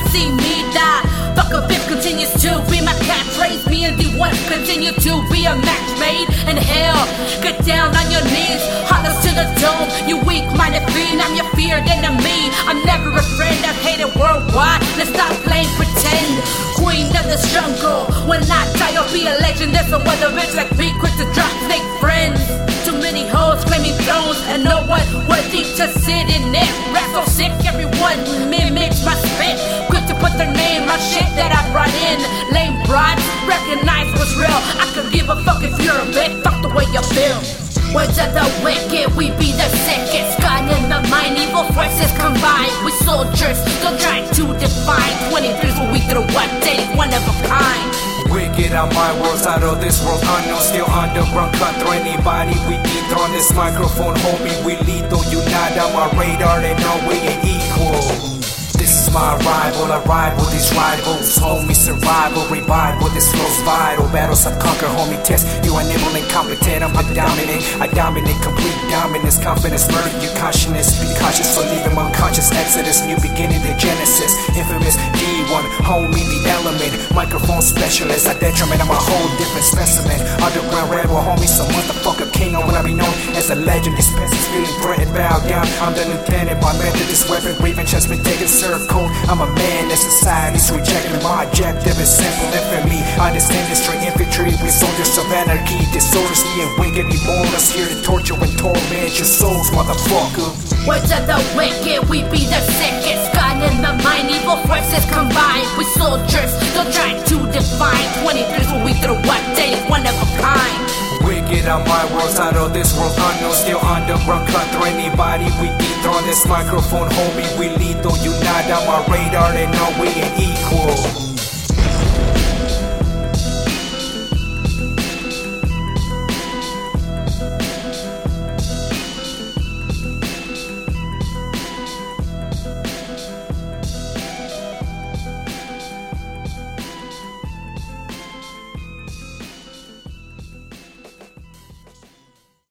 see me die. Fuck a bitch continues to be my catchphrase. Me and D1 continue to be a match made in hell. Get down on your knees, holler to the dome. You weak-minded fiend, I'm your feared enemy. I'm never a friend, I've hated worldwide. Let's stop playing pretend. Queen of the jungle, when I die I'll be a legend. There's no other bitch like me, quick to drop snake friends. Too many hoes claiming thrones, and no one worthy to sit in it. Rap so sick, everyone mimics my spit. Quick to put their name on shit that I brought in. Lame broads, recognize what's real. I could give a fuck if you're a bitch, fuck the way you feel. Words of the wicked, we be the sickest. Gun in the mind, evil forces combined. We soldiers, don't try to define 23's what we through one day, one of a kind. Wicked on my world's out of this world unknown. Still underground, cut through anybody we dethrone. This microphone, homie, we lethal. You not on my radar, they know we ain't equal. This is my rival, I ride with these rivals. Homie, survival, revive with this flow's vital. Battles I've conquered, homie, test you unable and competent. I'm dominant, I dominate, complete dominance. Confidence, murder your consciousness. Be cautious or leave him unconscious. Exodus, new beginning to Genesis. Infamous D1, homie, the element. Microphone specialist, I detriment, I'm a whole different specimen. Underground rebel, homie, some motherfucker king. I wanna be known as a legend. These peasants feeling threatened, bow down. I'm the lieutenant, my method, this weapon, revenge has been taken, served cold. I'm a man that society's rejecting. My objective is simple, infamy. Understand this straight infantry, we soldiers of anarchy. Disorders and wicked, we born us here to torture and torment your souls, motherfucker. Words of the wicked, we be the sickest. Gun in the mind, evil forces combined. We soldiers, don't try to define 23's what we through one day, one of a kind. Wicked on my world's out of this world unknown. Still underground, cut through anybody we dethrone. This microphone, homie, we lethal. You not on my radar, they know we ain't equal.